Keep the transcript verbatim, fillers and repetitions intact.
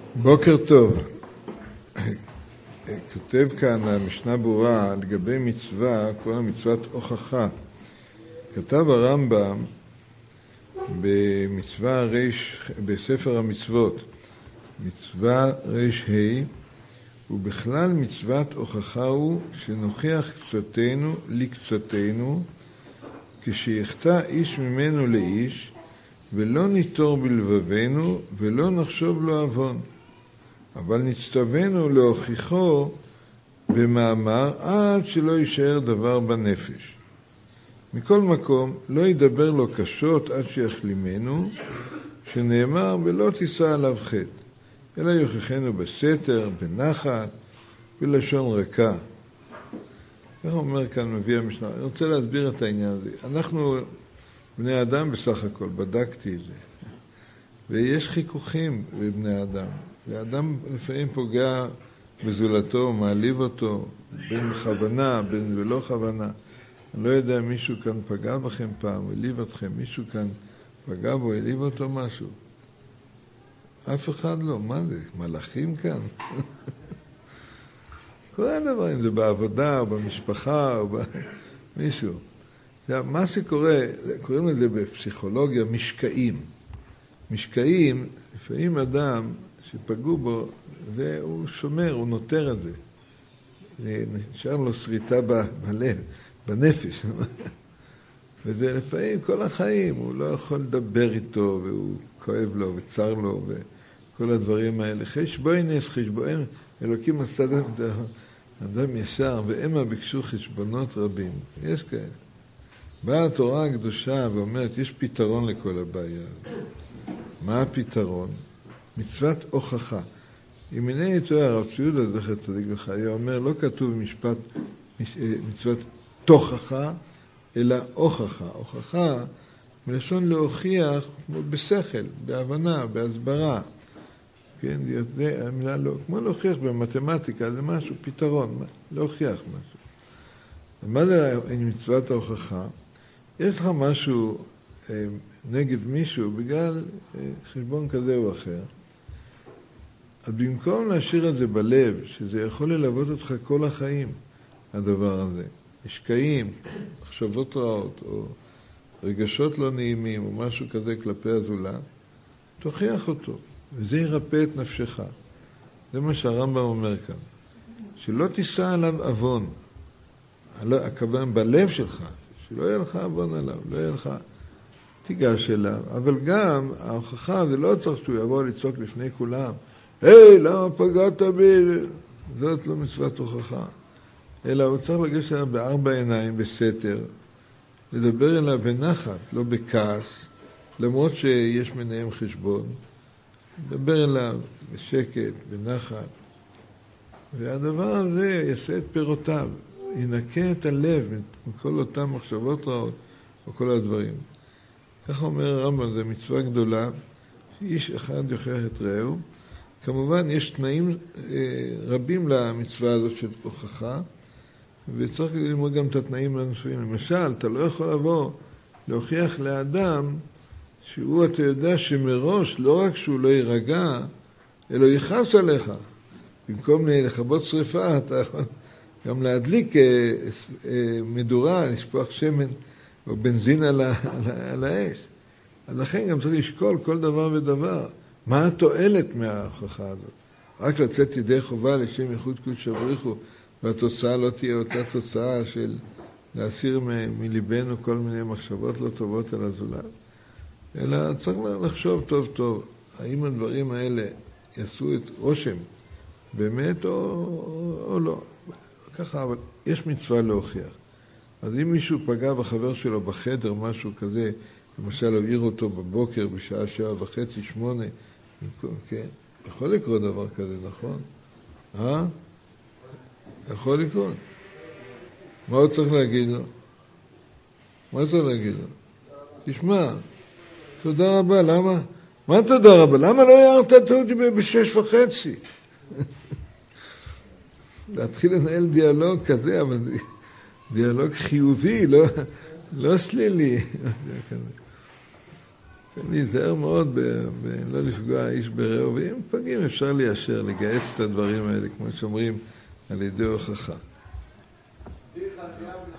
בוקר טוב. כותב כאן המשנה ברורה לגבי מצווה, כל מצוות הוכחה. כתב הרמב"ם במצווה רש, בספר המצוות, מצווה רש ה', ובכלל מצוות הוכחה הוא שנוכיח קצתנו לקצתנו, כשיחטא איש ממנו לאיש, ולא ניטור בלבבנו ולא נחשוב לו עוון. אבל נצטווינו להוכיחו במאמר עד שלא יישאר דבר בנפש. מכל מקום לא ידבר לו קשות עד שיחלימנו, שנאמר ולא תישא עליו חטא, אלא יוכיחנו בסתר, בנחת, בלשון רכה. איך אומר כאן מביא המשנה? אני רוצה להסביר את העניין הזה. אנחנו בני אדם בסך הכל, בדקתי את זה. ויש חיכוכים בבני אדם. ואדם לפעמים פוגע בזולתו, מעליב אותו, בין בכוונה, בין ולא כוונה. אני לא יודע, מישהו כאן פגע בכם פעם, העליב אתכם, מישהו כאן פגע בו, העליב אותו משהו. אף אחד לא, מה זה? מלאכים כאן? כל הדבר, אם זה בעבודה או במשפחה או במישהו. מה שקורה, קוראים לזה בפסיכולוגיה משקעים. משקעים, לפעמים אדם שפגעו בו, זה, הוא שומר, הוא נותר את זה. נשאר לו שריטה בלב, בנפש. וזה לפעמים כל החיים, הוא לא יכול לדבר איתו, והוא כואב לו וצר לו, וכל הדברים האלה. חשבונס, חשבון, אלוקים עשה אדם, אדם ישר, ואמה ביקשו חשבונות רבים. יש כאלה. באה התורה הקדושה ואומרת, יש פתרון לכל הבעיה. מה הפתרון? מצוות הוכחה. אם הנה יתואר הרב צבי יהודה זכר צדיק לחיי, אומר, לא כתוב במשפט מצוות תוכחה, אלא הוכחה. הוכחה מלשון להוכיח בשכל, בהבנה, בהסברה. כן, זה המילה לא, כמו להוכיח במתמטיקה, זה משהו, פתרון, להוכיח משהו. מה זה מצוות ההוכחה? יש לך משהו נגד מישהו בגלל חשבון כזה או אחר, אז במקום להשאיר את זה בלב, שזה יכול ללוות אותך כל החיים, הדבר הזה, משקעים, מחשבות רעות, או רגשות לא נעימים, או משהו כזה כלפי הזולת, תוכיח אותו, וזה ירפא את נפשך. זה מה שהרמב"ם אומר כאן. שלא תישא עליו עוון, הכוון בלב שלך, שלא יהיה לך עוון עליו, לא יהיה לך, תיגש אליו. אבל גם ההוכחה, זה לא צריך שהוא יבוא לצעוק לפני כולם, היי, למה פגעת בי? זאת לא מצוות הוכחה. אלא הוא צריך לגשת אליו בארבע עיניים, בסתר, לדבר אליו בנחת, לא בכעס, למרות שיש ביניהם חשבון, לדבר אליו בשקט, בנחת, והדבר הזה יעשה את פירותיו, ינקה את הלב מכל אותם מחשבות רעות, או כל הדברים. כך אומר הרמב"ם, זה מצווה גדולה, איש אחד יוכיח את רעהו. כמובן, יש תנאים רבים למצווה הזאת של הוכחה, וצריך ללמוד גם את התנאים הנוספים. למשל, אתה לא יכול לבוא להוכיח לאדם שהוא, אתה יודע שמראש, לא רק שהוא לא יירגע, אלא יכעס עליך. במקום לכבות שריפה, אתה יכול גם להדליק מדורה, לשפוך שמן או בנזין על, ה, על, ה, על האש. אז לכן גם צריך לשקול כל דבר ודבר. מה התועלת מההוכחה הזאת? רק לצאת ידי חובה לשם ייחוד קודש בריך הוא, והתוצאה לא תהיה אותה תוצאה של להסיר מ- מליבנו כל מיני מחשבות לא טובות על הזולת. אלא צריך לחשוב טוב טוב, האם הדברים האלה יעשו את רושם באמת או, או, או לא. ככה, אבל יש מצווה להוכיח. אז אם מישהו פגע בחבר שלו בחדר, משהו כזה, למשל העיר אותו בבוקר בשעה שבע וחצי, שמונה, כן, יכול לקרות דבר כזה, נכון? אה? יכול לקרות. מה הוא צריך להגיד לו? מה הוא צריך להגיד לו? תשמע, תודה רבה, למה? מה תודה רבה? למה לא הערת אותי בשש וחצי? להתחיל לנהל דיאלוג כזה, אבל דיאלוג חיובי, לא, לא סלילי. צריכים להיזהר מאוד בלא לפגוע איש ברעהו, ואם פגעים אפשר ליישר, לגייץ את הדברים האלה, כמו שאומרים, על ידי הוכחה.